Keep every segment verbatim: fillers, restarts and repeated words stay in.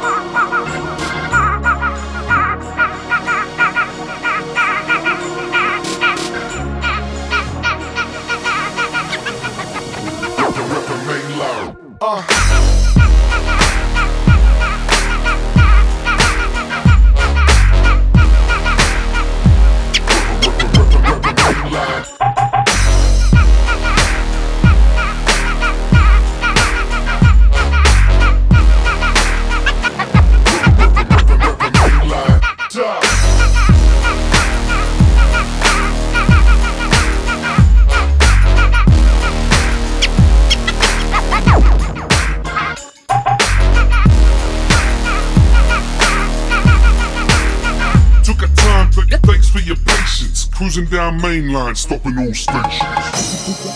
Thanks for your patience. Cruising down mainline, stopping all stations.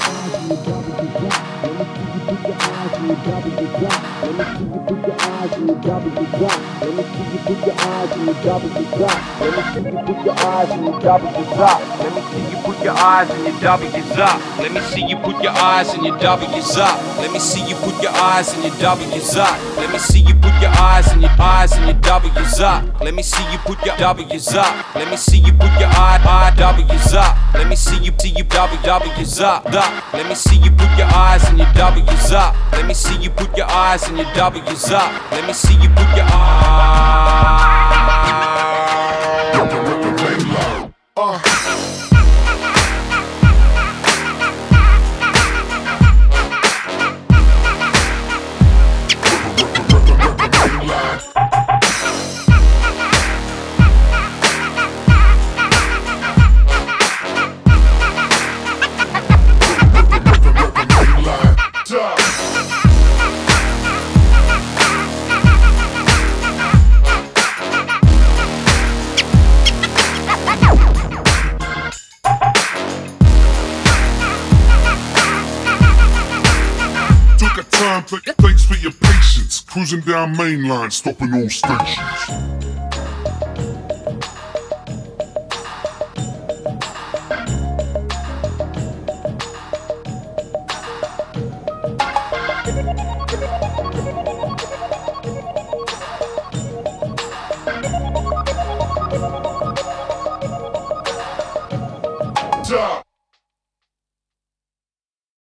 Let me see you put your eyes and your W's up. Let me see you put your eyes and your W's up. Let me see you put your eyes and your W's up. Let me see you put your eyes and your eyes and your W's up. Let me see you put your W's up. Let me see you put your I I W's up. Let me see you see you W W's up. up. Let me see you put your eyes and your W's up. Let me see you put your eyes and your W's up. Let me see you put your eyes. Uh. Thanks for your patience. Cruising down mainline, stopping all stations. Top.